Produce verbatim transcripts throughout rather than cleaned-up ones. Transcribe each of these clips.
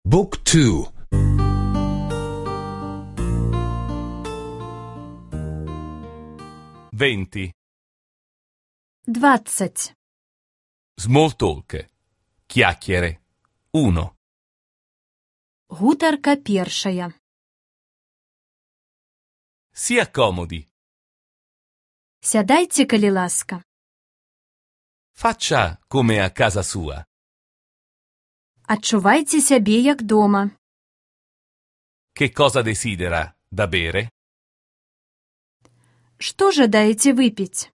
Book two. venti. Двадцать. Small talk. Chiacchiere. uno. Гутарка першая. Si accomodi. Сядайце, калі ласка. Faccia come a casa sua. Адчувайце сябе як дома. Che cosa desidera da bere? Што жадаеце выпіць?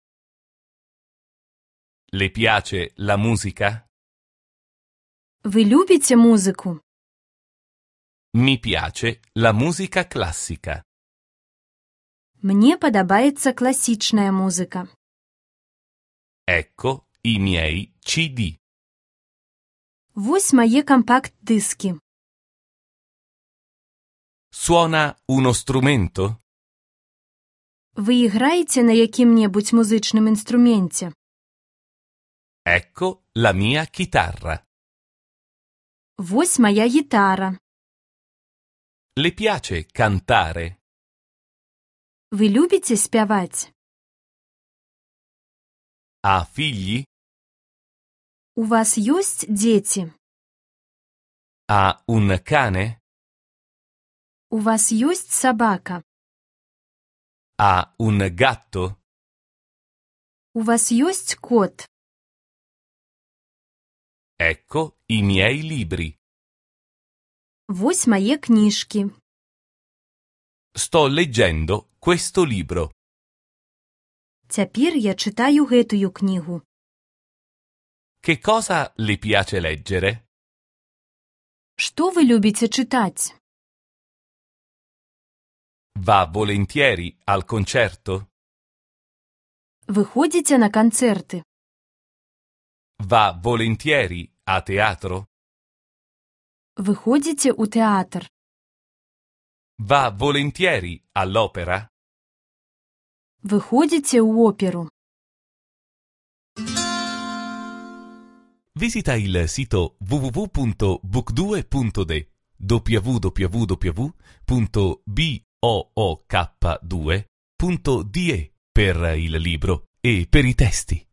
Le piace la musica? Вы любіце музыку? Mi piace la musica classica. Мне падабаецца класічная музыка. Ecco i miei C D. Вось мае кампакт-дыскі. Suona uno strumento? Вы іграеце на якім-небудзь музычным інструменце? Ecco la mia chitarra. Вось мая гітара. Le piace cantare? Вы любіце спяваць? Ha figli? У вас ёсць дзеці? Ha un cane? У вас ёсць сабака? Ha un gatto? У вас ёсць кот? Ecco i miei libri. Вось мае кніжкі. Sto leggendo questo libro. Цяпер я чытаю гэтую кнігу. Che cosa le piace leggere? Што вы любіце чытаць? Va volentieri al concerto? Вы ходзіце на канцэрты? Va volentieri a teatro? Вы ходзіце ў тэатр? Va volentieri all'opera? Вы ходзіце ў оперу? Visita il sito w w w punto book due punto d w w w punto book due punto d e per il libro e per i testi.